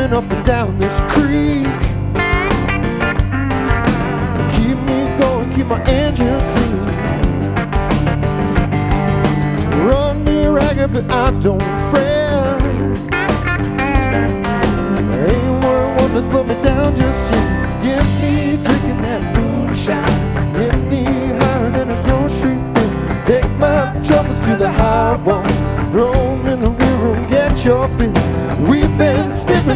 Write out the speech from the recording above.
swimming up and down this creek. Keep me going, keep my engine clean. Run me ragged, but I don't fret. Ain't one to slow me down just yet. Get me drinking that moonshine. Get me higher than a grocery bill. Take my troubles to the high wall. Throw them in the river and get your fill. We've been sniffing